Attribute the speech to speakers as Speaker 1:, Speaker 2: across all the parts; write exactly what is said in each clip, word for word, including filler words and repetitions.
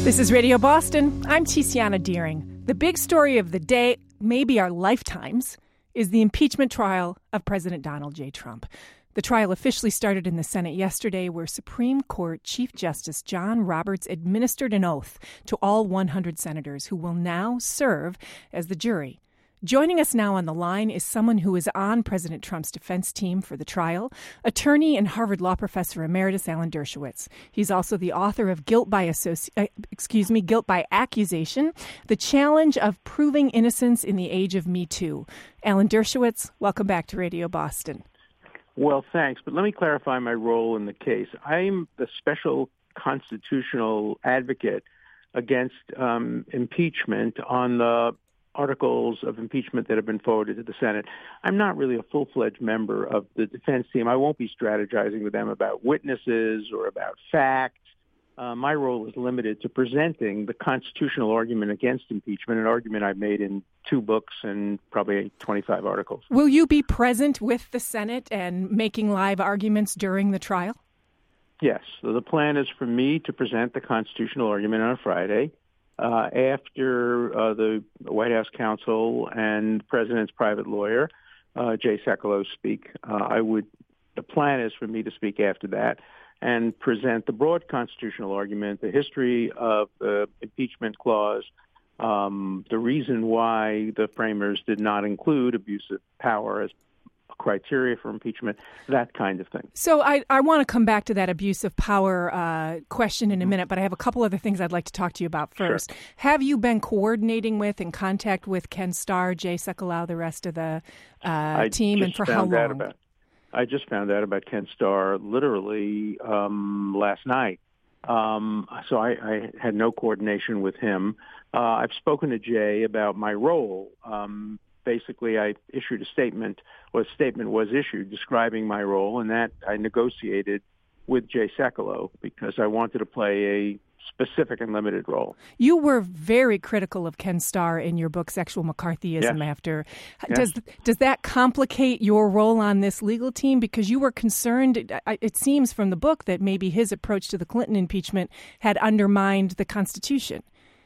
Speaker 1: This is Radio Boston. I'm Tiziana Deering. The big story of the day, maybe our lifetimes, is the impeachment trial of President Donald J. Trump. The trial officially started in the Senate yesterday, where Supreme Court Chief Justice John Roberts administered an oath to all one hundred senators who will now serve as the jury. Joining us now on the line is someone who is on President Trump's defense team for the trial, attorney and Harvard Law professor emeritus Alan Dershowitz. He's also the author of Guilt by Associ- uh, excuse me, Guilt by Accusation: The Challenge of Proving Innocence in the Age of Me Too. Alan Dershowitz, welcome back to Radio Boston.
Speaker 2: Well, thanks, but let me clarify my role in the case. I'm the special constitutional advocate against um, impeachment on the articles of impeachment that have been forwarded to the Senate. I'm not really a full-fledged member of the defense team. I won't be strategizing with them about witnesses or about facts. Uh, my role is limited to presenting the constitutional argument against impeachment, an argument I've made in two books and probably twenty-five articles.
Speaker 1: Will you be present with the Senate and making live arguments during the trial?
Speaker 2: Yes. So the plan is for me to present the constitutional argument on Friday. Uh, after uh, the White House counsel and the president's private lawyer, uh, Jay Sekulow, speak, uh, I would. The plan is for me to speak after that and present the broad constitutional argument, the history of the impeachment clause, um, the reason why the framers did not include abuse of power as criteria for impeachment, that kind of thing.
Speaker 1: So I, I want to come back to that abuse of power uh, question in a minute, but I have a couple other things I'd like to talk to you about first.
Speaker 2: Sure.
Speaker 1: Have you been coordinating with, in contact with Ken Starr, Jay Sekulow, the rest of the uh, team, and for how long?
Speaker 2: Out about, I just found out about Ken Starr literally um, last night. Um, so I, I had no coordination with him. Uh, I've spoken to Jay about my role. Um, Basically, I issued a statement, or a statement was issued describing my role, and that I negotiated with Jay Sekulow because I wanted to play a specific and limited role.
Speaker 1: You were very critical of Ken Starr in your book, Sexual McCarthyism. Yes. After.
Speaker 2: Yes.
Speaker 1: Does does that complicate your role on this legal team? Because you were concerned, it seems from the book, that maybe his approach to the Clinton impeachment had undermined the Constitution.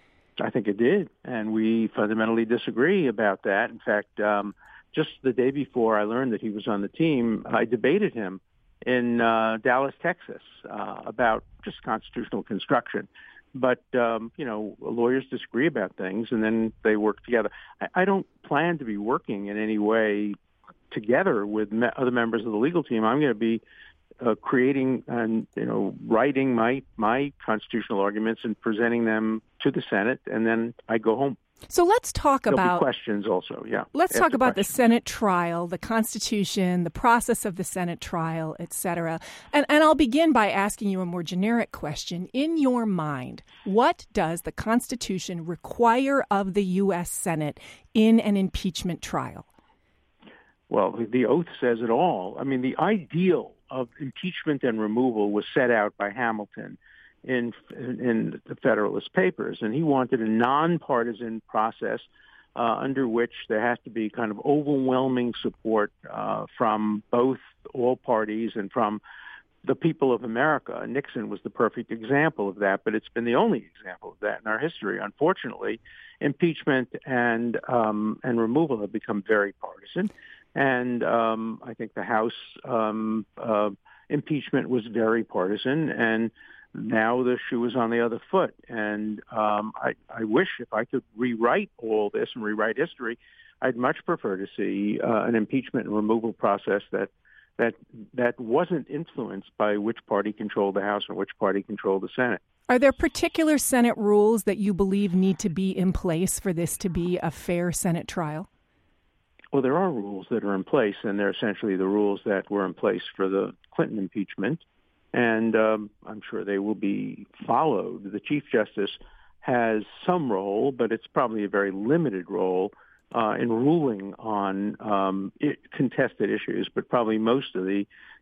Speaker 2: I think it did, and we fundamentally disagree about that. In fact, um, just the day before I learned that he was on the team, I debated him in uh, Dallas, Texas, uh, about just constitutional construction. But, um, you know, lawyers disagree about things, and then they work together. I, I don't plan to be working in any way together with me- other members of the legal team. I'm going to be Uh, creating and, you know, writing my my constitutional arguments and presenting them to the Senate, and then I go home.
Speaker 1: So let's talk
Speaker 2: There'll
Speaker 1: about
Speaker 2: be questions also. Yeah,
Speaker 1: let's talk about
Speaker 2: questions.
Speaker 1: the Senate trial, the Constitution, the process of the Senate trial, et cetera. And and I'll begin by asking you a more generic question. In your mind, what does the Constitution require of the U S Senate in an impeachment trial?
Speaker 2: Well, the oath says it all. I mean, the ideal of impeachment and removal was set out by Hamilton in in the Federalist Papers, and he wanted a nonpartisan process uh, under which there has to be kind of overwhelming support uh, from both all parties and from the people of America. Nixon was the perfect example of that, but it's been the only example of that in our history. Unfortunately, impeachment and um, and removal have become very partisan. And um, I think the House um, uh, impeachment was very partisan, and now the shoe is on the other foot. And um, I, I wish if I could rewrite all this and rewrite history, I'd much prefer to see uh, an impeachment and removal process that that that wasn't influenced by which party controlled the House and which party controlled the Senate.
Speaker 1: Are there particular Senate rules that you believe need to be in place for this to be a fair Senate trial?
Speaker 2: Well, there are rules that are in place, and they're essentially the rules that were in place for the Clinton impeachment, and um, I'm sure they will be followed. The Chief Justice has some role, but it's probably a very limited role uh, in ruling on um, it, contested issues, but probably most of the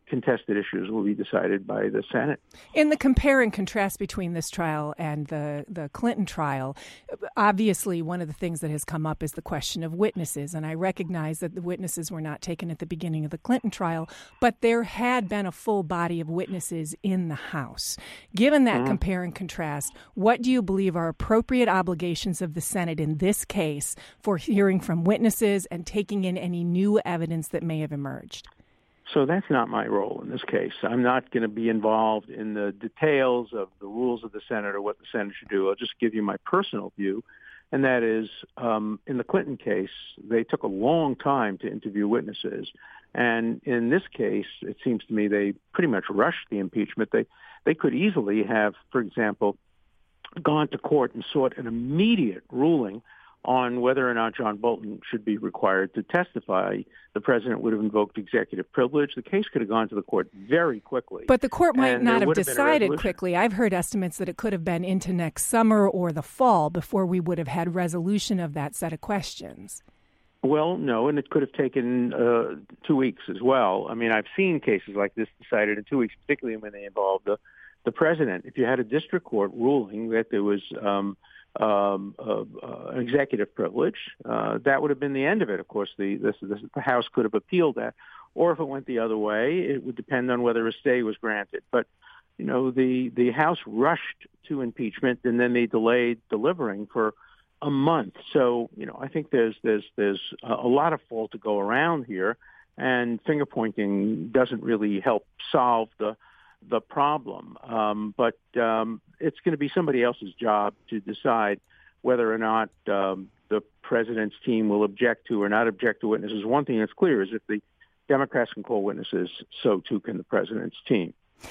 Speaker 2: contested issues will be decided by the Senate.
Speaker 1: In the compare and contrast between this trial and the, the Clinton trial, obviously one of the things that has come up is the question of witnesses. And I recognize that the witnesses were not taken at the beginning of the Clinton trial, but there had been a full body of witnesses in the House. Given that mm-hmm. compare and contrast, what do you believe are appropriate obligations of the Senate in this case for hearing from witnesses and taking in any new evidence that may have emerged?
Speaker 2: So that's not my role in this case. I'm not going to be involved in the details of the rules of the Senate or what the Senate should do. I'll just give you my personal view, and that is um, in the Clinton case, they took a long time to interview witnesses. And in this case, it seems to me they pretty much rushed the impeachment. They, they could easily have, for example, gone to court and sought an immediate ruling on whether or not John Bolton should be required to testify. The president would have invoked executive privilege. The case could have gone to the court very quickly.
Speaker 1: But the court might not have decided quickly. I've heard estimates that it could have been into next summer or the fall before we would have had resolution of that set of questions.
Speaker 2: Well, no, and it could have taken uh, two weeks as well. I mean, I've seen cases like this decided in two weeks, particularly when they involved the, the president. If you had a district court ruling that there was um, Um, uh, uh, executive privilege, uh, that would have been the end of it. Of course, the, this, this, the House could have appealed that, or if it went the other way, it would depend on whether a stay was granted. But, you know, the, the House rushed to impeachment, and then they delayed delivering for a month. So, you know, I think there's there's there's a lot of fault to go around here, and finger pointing doesn't really help solve the the problem. Um, but um, it's going to be somebody else's job to decide whether or not um, the president's team will object to or not object to witnesses. One thing that's clear is if the Democrats can call witnesses, so too can the president's team.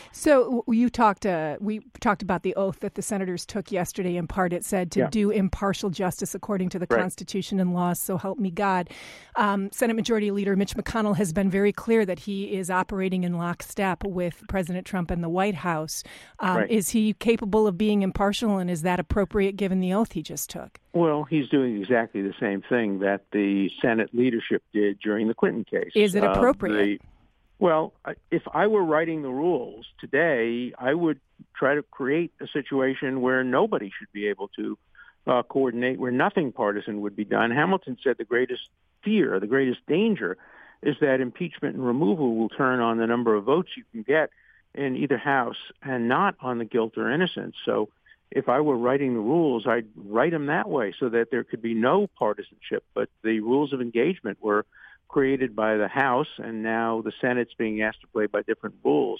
Speaker 1: So you talked. Uh, we talked about the oath that the senators took yesterday. In part, it said to yeah. do impartial justice according to the right. Constitution and laws. So help me God. Um, Senate Majority Leader Mitch McConnell has been very clear that he is operating in lockstep with President Trump and the White House. Um, right. Is he capable of being impartial, and is that appropriate given the oath he just took?
Speaker 2: Well, he's doing exactly the same thing that the Senate leadership did during the Clinton case.
Speaker 1: Is it appropriate?
Speaker 2: Uh, the, Well, if I were writing the rules today, I would try to create a situation where nobody should be able to uh, coordinate, where nothing partisan would be done. Hamilton said the greatest fear, the greatest danger, is that impeachment and removal will turn on the number of votes you can get in either house and not on the guilt or innocence. So if I were writing the rules, I'd write them that way so that there could be no partisanship, but the rules of engagement were created by the House, and now the Senate's being asked to play by different rules.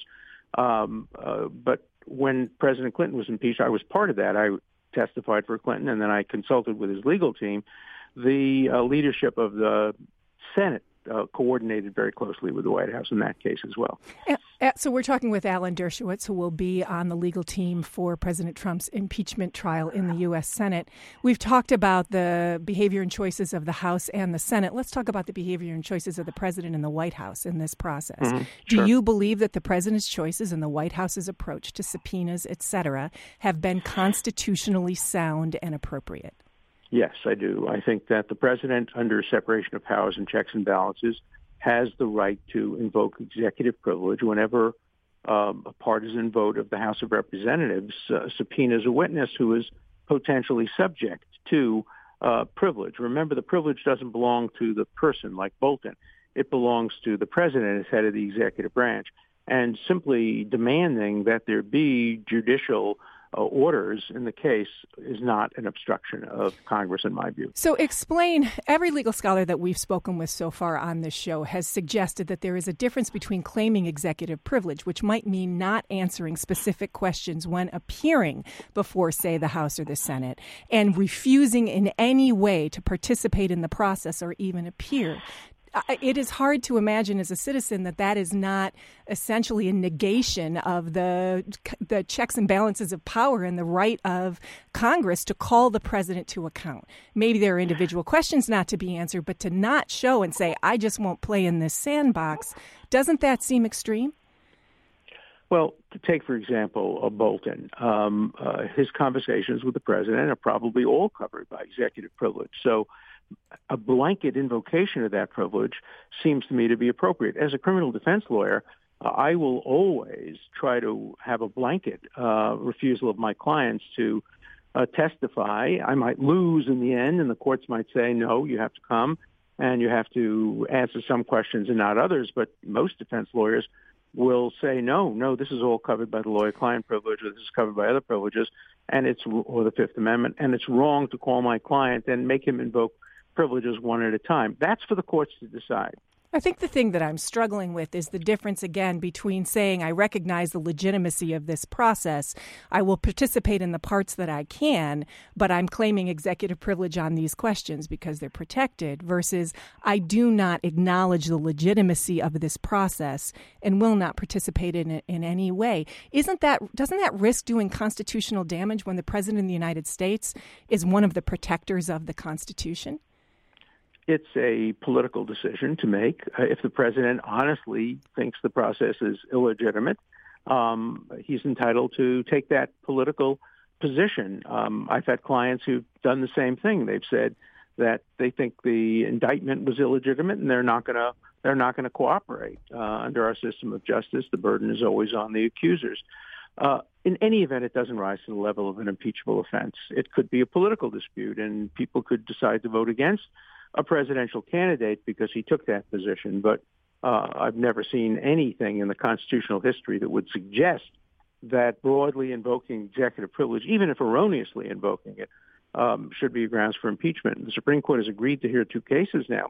Speaker 2: Um, uh, but when President Clinton was impeached, I was part of that. I testified for Clinton, and then I consulted with his legal team. The uh, leadership of the Senate uh, coordinated very closely with the White House in that case as well.
Speaker 1: Uh, uh, so we're talking with Alan Dershowitz, who will be on the legal team for President Trump's impeachment trial in the U S. Senate. We've talked about the behavior and choices of the House and the Senate. Let's talk about the behavior and choices of the president and the White House in this process. Mm-hmm. Do sure. you believe that the president's choices and the White House's approach to subpoenas, et cetera, have been constitutionally sound and appropriate?
Speaker 2: Yes, I do. I think that the president, under separation of powers and checks and balances, has the right to invoke executive privilege whenever um, a partisan vote of the House of Representatives uh, subpoenas a witness who is potentially subject to uh, privilege. Remember, the privilege doesn't belong to the person like Bolton. It belongs to the president as head of the executive branch. And simply demanding that there be judicial Uh, orders in the case is not an obstruction of Congress, in my view.
Speaker 1: So explain, every legal scholar that we've spoken with so far on this show has suggested that there is a difference between claiming executive privilege, which might mean not answering specific questions when appearing before, say, the House or the Senate, and refusing in any way to participate in the process or even appear. It is hard to imagine as a citizen that that is not essentially a negation of the the checks and balances of power and the right of Congress to call the president to account. Maybe there are individual questions not to be answered, but to not show and say, I just won't play in this sandbox, doesn't that seem extreme?
Speaker 2: Well, to take, for example, uh, Bolton, um, uh, his conversations with the president are probably all covered by executive privilege. So a blanket invocation of that privilege seems to me to be appropriate. As a criminal defense lawyer, Uh, I will always try to have a blanket uh, refusal of my clients to uh, testify. I might lose in the end, and the courts might say, no, you have to come, and you have to answer some questions and not others. But most defense lawyers will say, no, no, this is all covered by the lawyer-client privilege, or this is covered by other privileges, and it's or the Fifth Amendment, and it's wrong to call my client and make him invoke privileges one at a time. That's for the courts to decide.
Speaker 1: I think the thing that I'm struggling with is the difference, again, between saying I recognize the legitimacy of this process, I will participate in the parts that I can, but I'm claiming executive privilege on these questions because they're protected, versus I do not acknowledge the legitimacy of this process and will not participate in it in any way. Isn't that, doesn't that risk doing constitutional damage when the President of the United States is one of the protectors of the Constitution?
Speaker 2: It's a political decision to make. Uh, if the president honestly thinks the process is illegitimate, um, he's entitled to take that political position. Um, I've had clients who've done the same thing. They've said that they think the indictment was illegitimate, and they're not going to they're not going to cooperate. Uh, under our system of justice, the burden is always on the accusers. Uh, in any event, it doesn't rise to the level of an impeachable offense. It could be a political dispute, and people could decide to vote against a presidential candidate because he took that position. But uh, I've never seen anything in the constitutional history that would suggest that broadly invoking executive privilege, even if erroneously invoking it, um, should be grounds for impeachment. The Supreme Court has agreed to hear two cases now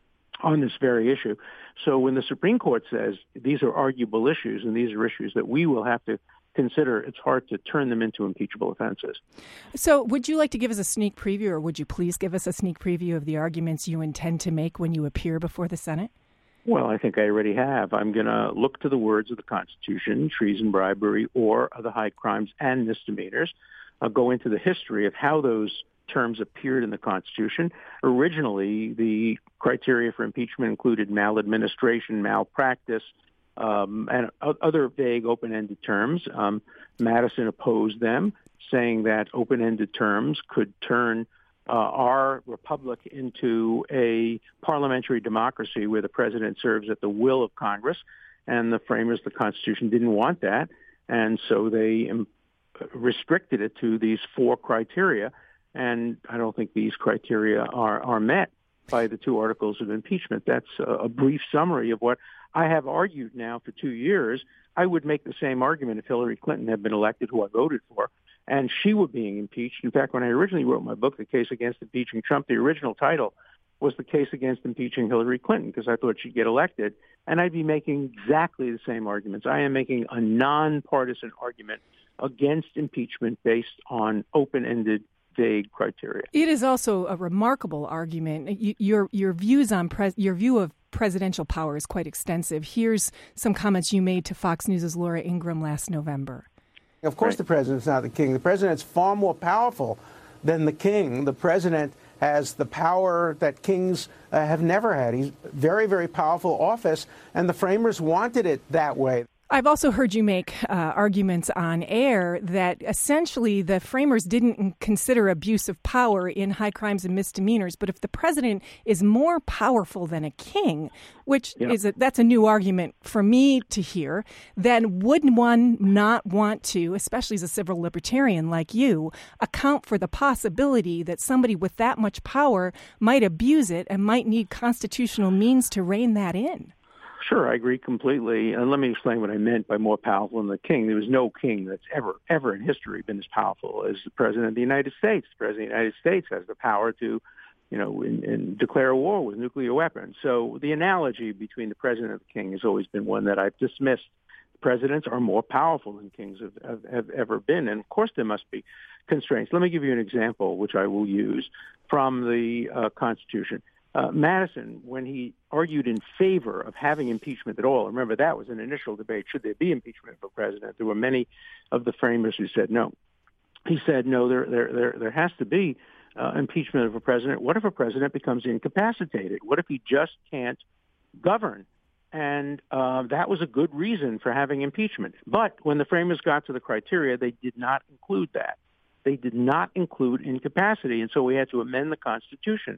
Speaker 2: on this very issue. So when the Supreme Court says these are arguable issues and these are issues that we will have to consider, it's hard to turn them into impeachable offenses.
Speaker 1: So would you like to give us a sneak preview, or would you please give us a sneak preview of the arguments you intend to make when you appear before the Senate?
Speaker 2: Well, I think I already have. I'm going to look to the words of the Constitution, treason, bribery, or other high crimes and misdemeanors. I'll go into the history of how those terms appeared in the Constitution. Originally, the criteria for impeachment included maladministration, malpractice, Um, and other vague open-ended terms. Um, Madison opposed them, saying that open-ended terms could turn uh, our republic into a parliamentary democracy where the president serves at the will of Congress, and the framers of the Constitution didn't want that, and so they um, restricted it to these four criteria, and I don't think these criteria are, are met by the two articles of impeachment. That's a, a brief summary of what I have argued now for two years. I would make the same argument if Hillary Clinton had been elected, who I voted for, and she were being impeached. In fact, when I originally wrote my book, The Case Against Impeaching Trump, the original title was The Case Against Impeaching Hillary Clinton, because I thought she'd get elected, and I'd be making exactly the same arguments. I am making a nonpartisan argument against impeachment based on open-ended vague criteria.
Speaker 1: It is also a remarkable argument. You, your your views on pres, your view of presidential power is quite extensive. Here's some comments you made to Fox News' Laura Ingraham last November.
Speaker 3: Of course, right. The president's not the king. The president's far more powerful than the king. The president has the power that kings uh, have never had. He's very, very powerful office, and the framers wanted it that way.
Speaker 1: I've also heard you make uh, arguments on air that essentially the framers didn't consider abuse of power in high crimes and misdemeanors. But if the president is more powerful than a king, which yeah. is a, that's a new argument for me to hear, then would one not want to, especially as a civil libertarian like you, account for the possibility that somebody with that much power might abuse it and might need constitutional means to rein that in?
Speaker 2: Sure, I agree completely. And let me explain what I meant by more powerful than the king. There was no king that's ever, ever in history been as powerful as the President of the United States. The President of the United States has the power to, you know, in, in declare a war with nuclear weapons. So the analogy between the President and the king has always been one that I've dismissed. Presidents are more powerful than kings have, have, have ever been. And, of course, there must be constraints. Let me give you an example, which I will use, from the uh, Constitution. Uh, Madison, when he argued in favor of having impeachment at all, remember that was an initial debate, should there be impeachment for president? There were many of the framers who said no. He said, no, there there there, there has to be uh, impeachment of a president. What if a president becomes incapacitated? What if he just can't govern? And uh, that was a good reason for having impeachment. But when the framers got to the criteria, they did not include that. They did not include incapacity, and so we had to amend the Constitution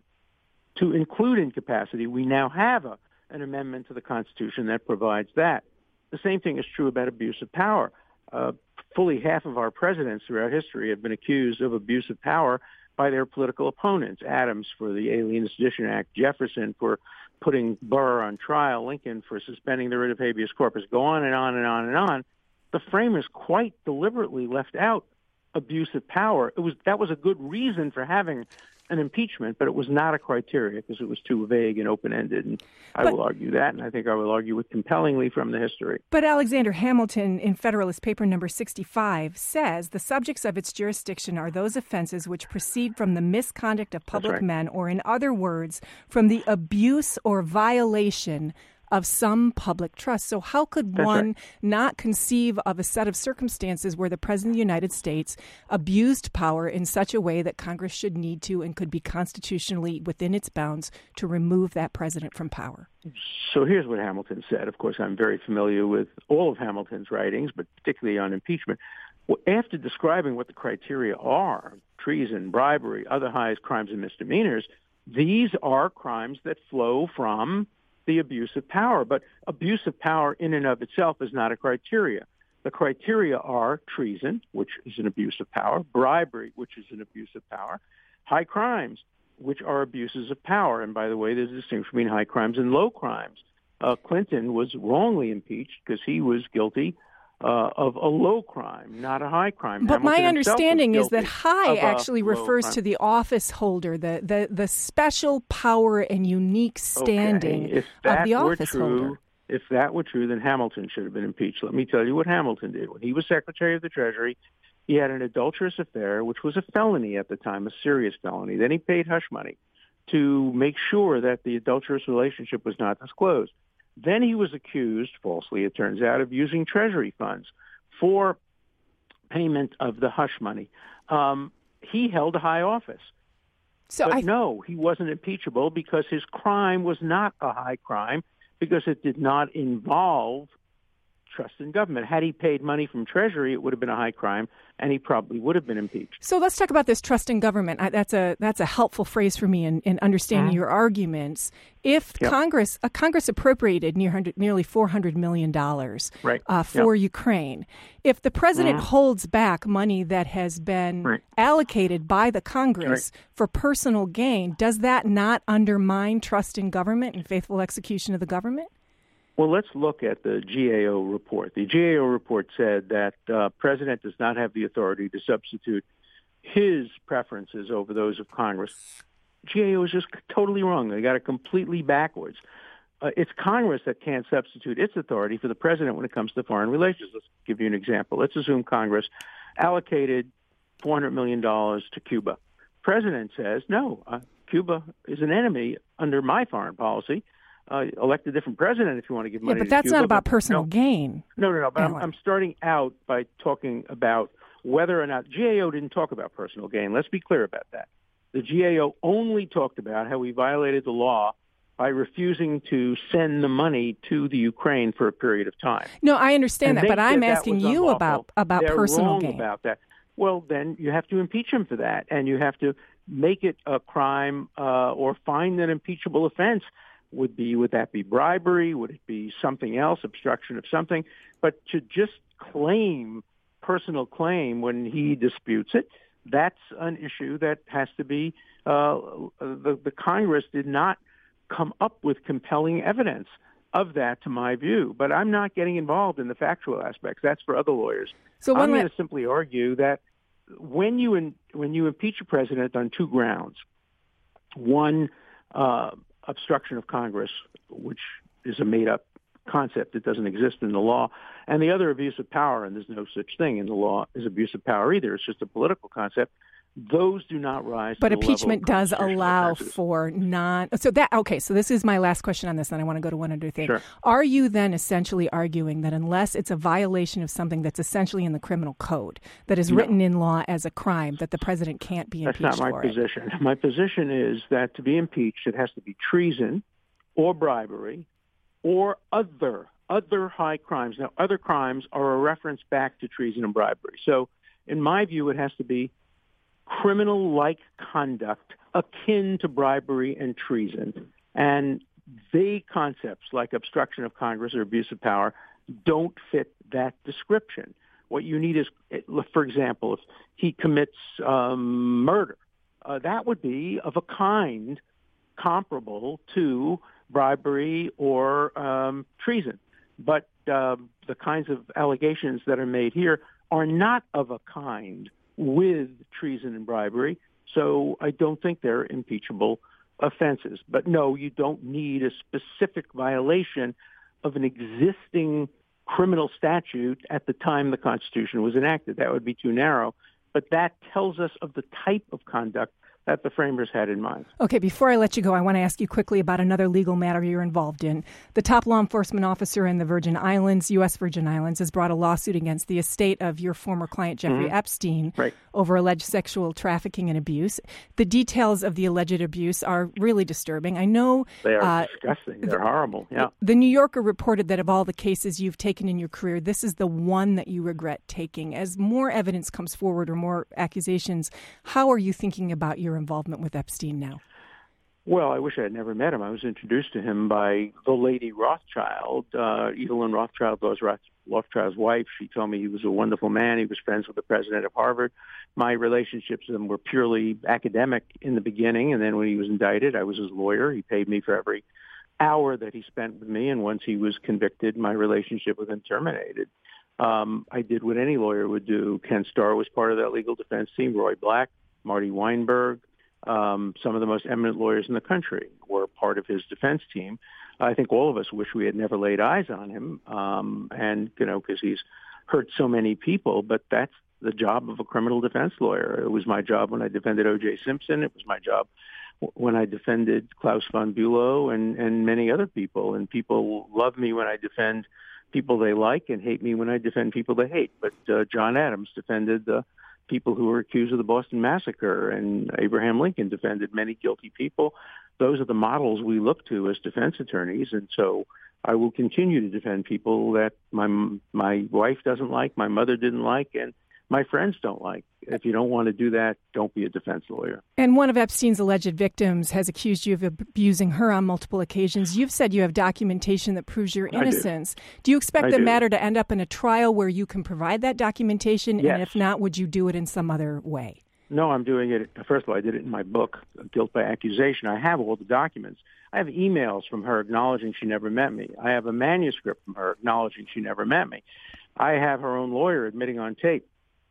Speaker 2: to include incapacity. We now have a, an amendment to the Constitution that provides that. The same thing is true about abuse of power. Uh, fully half of our presidents throughout history have been accused of abuse of power by their political opponents. Adams for the Alien and Sedition Act, Jefferson for putting Burr on trial, Lincoln for suspending the writ of habeas corpus, go on and on and on and on. The framers quite deliberately left out abuse of power. It was that was a good reason for having an impeachment, but it was not a criteria because it was too vague and open-ended. And I but, will argue that, and I think I will argue it compellingly from the history.
Speaker 1: But Alexander Hamilton, in Federalist Paper number sixty-five, says the subjects of its jurisdiction are those offenses which proceed from the misconduct of public right. men, or in other words, from the abuse or violation of some public trust. So how could
Speaker 2: That's
Speaker 1: one
Speaker 2: right.
Speaker 1: not conceive of a set of circumstances where the President of the United States abused power in such a way that Congress should need to and could be constitutionally within its bounds to remove that president from power?
Speaker 2: So here's what Hamilton said. Of course, I'm very familiar with all of Hamilton's writings, but particularly on impeachment. Well, after describing what the criteria are, treason, bribery, other high crimes and misdemeanors, these are crimes that flow from the abuse of power. But abuse of power in and of itself is not a criteria. The criteria are treason, which is an abuse of power, bribery, which is an abuse of power, high crimes, which are abuses of power. And by the way, there's a distinction between high crimes and low crimes. Uh, Clinton was wrongly impeached because he was guilty Uh, of a low crime, not a high crime.
Speaker 1: But
Speaker 2: Hamilton
Speaker 1: my understanding is that high actually refers
Speaker 2: crime.
Speaker 1: to the office holder, the, the, the special power and unique standing
Speaker 2: okay. if that
Speaker 1: of the
Speaker 2: were
Speaker 1: office
Speaker 2: true,
Speaker 1: holder.
Speaker 2: If that were true, then Hamilton should have been impeached. Let me tell you what Hamilton did. When he was Secretary of the Treasury, he had an adulterous affair, which was a felony at the time, a serious felony. Then he paid hush money to make sure that the adulterous relationship was not disclosed. Then he was accused, falsely it turns out, of using Treasury funds for payment of the hush money. Um, he held a high office.
Speaker 1: So
Speaker 2: but
Speaker 1: I...
Speaker 2: no, he wasn't impeachable because his crime was not a high crime because it did not involve trust in government. Had he paid money from Treasury, it would have been a high crime, and he probably would have been impeached.
Speaker 1: So let's talk about this trust in government. I, that's a that's a helpful phrase for me in, in understanding
Speaker 2: Mm-hmm.
Speaker 1: your arguments. If
Speaker 2: Yep.
Speaker 1: Congress, uh, Congress appropriated near hundred, nearly four hundred million dollars
Speaker 2: right.
Speaker 1: uh, for
Speaker 2: Yep.
Speaker 1: Ukraine, if the president
Speaker 2: Mm-hmm.
Speaker 1: holds back money that has been
Speaker 2: Right.
Speaker 1: allocated by the Congress
Speaker 2: Right.
Speaker 1: for personal gain, does that not undermine trust in government and faithful execution of the government?
Speaker 2: Well, let's look at the G A O report. The G A O report said that uh, president does not have the authority to substitute his preferences over those of Congress. G A O is just totally wrong. They got it completely backwards. Uh, it's Congress that can't substitute its authority for the president when it comes to foreign relations. Let's give you an example. Let's assume Congress allocated four hundred million dollars to Cuba. President says, no, uh, Cuba is an enemy under my foreign policy. Uh, elect a different president if you want to give money
Speaker 1: Yeah, but
Speaker 2: to
Speaker 1: that's
Speaker 2: Cuba,
Speaker 1: not about
Speaker 2: but
Speaker 1: personal
Speaker 2: no.
Speaker 1: gain.
Speaker 2: No, no, no. But I'm,
Speaker 1: Alan.
Speaker 2: I'm starting out by talking about whether or not G A O didn't talk about personal gain. Let's be clear about that. The G A O only talked about how we violated the law by refusing to send the money to the Ukraine for a period of time.
Speaker 1: No, I understand
Speaker 2: And
Speaker 1: that,
Speaker 2: they
Speaker 1: but I'm
Speaker 2: said that
Speaker 1: asking
Speaker 2: was
Speaker 1: you
Speaker 2: unlawful.
Speaker 1: about about
Speaker 2: They're
Speaker 1: personal
Speaker 2: wrong
Speaker 1: gain.
Speaker 2: about that. Well, then you have to impeach him for that, and you have to make it a crime uh, or find an impeachable offense. Would be would that be bribery? Would it be something else, obstruction of something? But to just claim personal claim when he disputes it, that's an issue that has to be. Uh, the, the Congress did not come up with compelling evidence of that, to my view. But I'm not getting involved in the factual aspects. That's for other lawyers.
Speaker 1: So
Speaker 2: I'm
Speaker 1: one
Speaker 2: going
Speaker 1: la-
Speaker 2: to simply argue that when you in, when you impeach a president on two grounds, one. Uh, obstruction of Congress, which is a made-up concept that doesn't exist in the law, and the other abuse of power, and there's no such thing in the law as abuse of power either. It's just a political concept. Those do not rise
Speaker 1: But
Speaker 2: to the level of
Speaker 1: impeachment does
Speaker 2: constitutional
Speaker 1: allow
Speaker 2: offenses.
Speaker 1: for non. So that okay. So this is my last question on this, and I want to go to one other thing.
Speaker 2: Sure.
Speaker 1: Are you then essentially arguing that unless it's a violation of something that's essentially in the criminal code, that is
Speaker 2: No.
Speaker 1: written in law as a crime, that the president can't be
Speaker 2: That's
Speaker 1: impeached
Speaker 2: not my
Speaker 1: for it?
Speaker 2: position. My position is that to be impeached, it has to be treason or bribery or other other high crimes. Now, other crimes are a reference back to treason and bribery. So, in my view, it has to be criminal-like conduct akin to bribery and treason. And vague concepts like obstruction of Congress or abuse of power don't fit that description. What you need is, for example, if he commits um, murder, uh, that would be of a kind comparable to bribery or um, treason. But uh, the kinds of allegations that are made here are not of a kind with treason and bribery, so I don't think they're impeachable offenses. But no, you don't need a specific violation of an existing criminal statute at the time the Constitution was enacted. That would be too narrow. But that tells us of the type of conduct that the framers had in mind.
Speaker 1: Okay, before I let you go, I want to ask you quickly about another legal matter you're involved in. The top law enforcement officer in the Virgin Islands, U S Virgin Islands, has brought a lawsuit against the estate of your former client, Jeffrey
Speaker 2: mm-hmm.
Speaker 1: Epstein,
Speaker 2: right.
Speaker 1: over alleged sexual trafficking and abuse. The details of the alleged abuse are really disturbing. I know...
Speaker 2: They are
Speaker 1: uh,
Speaker 2: disgusting. They're the, horrible, yeah.
Speaker 1: The New Yorker reported that of all the cases you've taken in your career, this is the one that you regret taking. As more evidence comes forward or more accusations, how are you thinking about your involvement with Epstein now?
Speaker 2: Well, I wish I had never met him. I was introduced to him by the Lady Rothschild, uh, Evelyn Rothschild, Rothschild's wife. She told me he was a wonderful man. He was friends with the president of Harvard. My relationships with him were purely academic in the beginning, and then when he was indicted, I was his lawyer. He paid me for every hour that he spent with me, and once he was convicted, my relationship with him terminated. Um, I did what any lawyer would do. Ken Starr was part of that legal defense team. Roy Black, Marty Weinberg, Um, some of the most eminent lawyers in the country were part of his defense team. I think all of us wish we had never laid eyes on him, um, and, you know, because he's hurt so many people, but that's the job of a criminal defense lawyer. It was my job when I defended O J Simpson. It was my job when I defended Klaus von Bülow and, and many other people, and people love me when I defend people they like and hate me when I defend people they hate. But uh, John Adams defended the people who were accused of the Boston Massacre, and Abraham Lincoln defended many guilty people. Those are the models we look to as defense attorneys, and so I will continue to defend people that my my wife doesn't like, my mother didn't like, and my friends don't like. If you don't want to do that, don't be a defense lawyer.
Speaker 1: And one of Epstein's alleged victims has accused you of abusing her on multiple occasions. You've said you have documentation that proves your innocence. Do. do you expect
Speaker 2: I
Speaker 1: the
Speaker 2: do.
Speaker 1: matter to end up in a trial where you can provide that documentation?
Speaker 2: Yes.
Speaker 1: And if not, would you do it in some other way?
Speaker 2: No, I'm doing it. First of all, I did it in my book, Guilt by Accusation. I have all the documents. I have emails from her acknowledging she never met me. I have a manuscript from her acknowledging she never met me. I have her own lawyer admitting on tape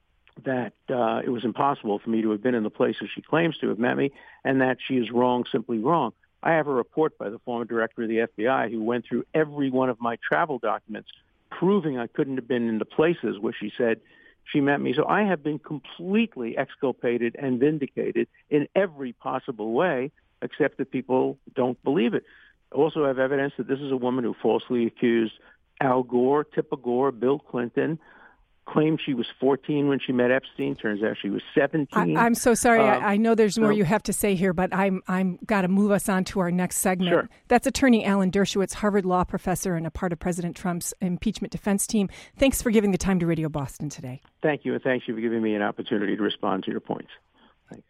Speaker 2: that uh, it was impossible for me to have been in the places she claims to have met me, and that she is wrong, simply wrong. I have a report by the former director of the F B I who went through every one of my travel documents, proving I couldn't have been in the places where she said she met me. So I have been completely exculpated and vindicated in every possible way, except that people don't believe it. I also have evidence that this is a woman who falsely accused Al Gore, Tipper Gore, Bill Clinton, claimed she was fourteen when she met Epstein. Turns out she was seventeen.
Speaker 1: I, I'm so sorry.
Speaker 2: Um,
Speaker 1: I, I know there's more
Speaker 2: so,
Speaker 1: you have to say here, but I'm I'm got to move us on to our next segment.
Speaker 2: Sure.
Speaker 1: That's attorney Alan Dershowitz, Harvard law professor and a part of President Trump's impeachment defense team. Thanks for giving the time to Radio Boston today.
Speaker 2: Thank you, and thank you for giving me an opportunity to respond to your points. Thanks.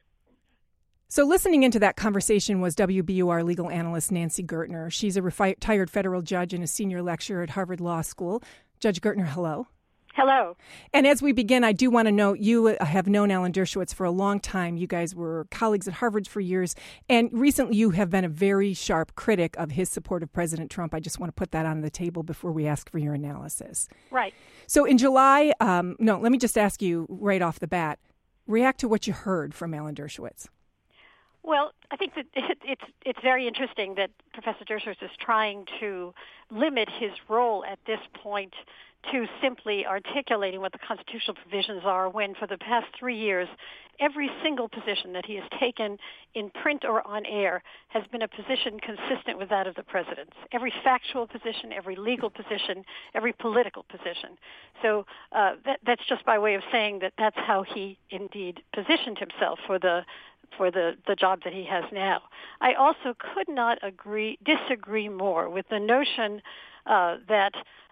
Speaker 1: So listening into that conversation was W B U R legal analyst Nancy Gertner. She's a retired federal judge and a senior lecturer at Harvard Law School. Judge Gertner, hello.
Speaker 4: Hello.
Speaker 1: And as we begin, I do want to note you have known Alan Dershowitz for a long time. You guys were colleagues at Harvard for years. And recently you have been a very sharp critic of his support of President Trump. I just want to put that on the table before we ask for your analysis.
Speaker 4: Right.
Speaker 1: So in July, um, no, let me just ask you right off the bat, react to what you heard from Alan Dershowitz.
Speaker 4: Well, I think that it, it's it's very interesting that Professor Dershowitz is trying to limit his role at this point to simply articulating what the constitutional provisions are, when for the past three years, every single position that he has taken in print or on air has been a position consistent with that of the president's. Every factual position, every legal position, every political position. So uh, that, that's just by way of saying that that's how he indeed positioned himself for the for the, the job that he has now. I also could not agree, disagree more with the notion uh, that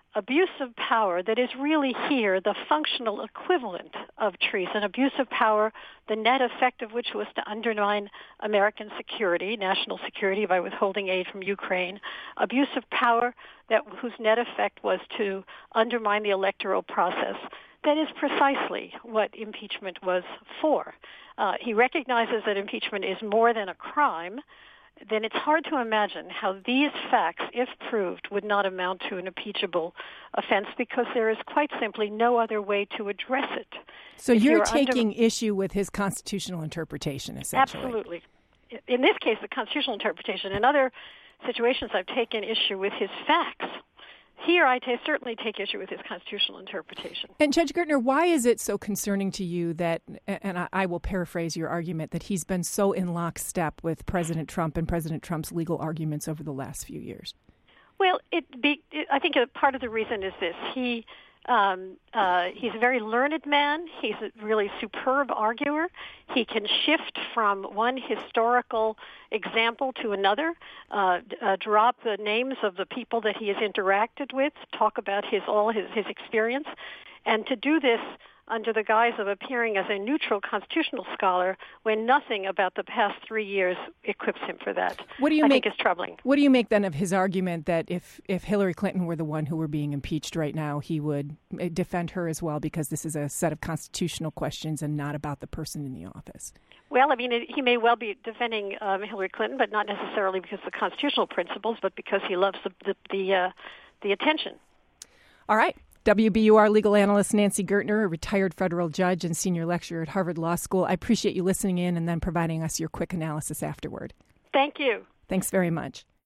Speaker 4: abuse of power that is really here the functional equivalent of treason. Abuse of power, the net effect of which was to undermine American security, national security, by withholding aid from Ukraine. Abuse of power that whose net effect was to undermine the electoral process. That is precisely what impeachment was for. Uh, he recognizes that impeachment is more than a crime. Then it's hard to imagine how these facts, if proved, would not amount to an impeachable offense, because there is quite simply no other way to address it.
Speaker 1: So
Speaker 4: if
Speaker 1: you're,
Speaker 4: you're
Speaker 1: taking
Speaker 4: under...
Speaker 1: issue with his constitutional interpretation, essentially.
Speaker 4: Absolutely. In this case, the constitutional interpretation. In other situations, I've taken issue with his facts. Here, I t- certainly take issue with his constitutional interpretation.
Speaker 1: And Judge Gertner, why is it so concerning to you that, and I, I will paraphrase your argument, that he's been so in lockstep with President Trump and President Trump's legal arguments over the last few years?
Speaker 4: Well, it be, it, I think a part of the reason is this. He um, uh, he's a very learned man. He's a really superb arguer. He can shift from one historical example to another, uh, uh, drop the names of the people that he has interacted with, talk about his all his, his experience, and to do this under the guise of appearing as a neutral constitutional scholar when nothing about the past three years equips him for that.
Speaker 1: What do you
Speaker 4: I
Speaker 1: make,
Speaker 4: think is troubling.
Speaker 1: What do you make then of his argument that if, if Hillary Clinton were the one who were being impeached right now, he would defend her as well, because this is a set of constitutional questions and not about the person in the office?
Speaker 4: Well, I mean, it, he may well be defending um, Hillary Clinton, but not necessarily because of the constitutional principles, but because he loves the the the, uh, the attention.
Speaker 1: All right. W B U R legal analyst Nancy Gertner, a retired federal judge and senior lecturer at Harvard Law School. I appreciate you listening in and then providing us your quick analysis afterward.
Speaker 4: Thank you.
Speaker 1: Thanks very much.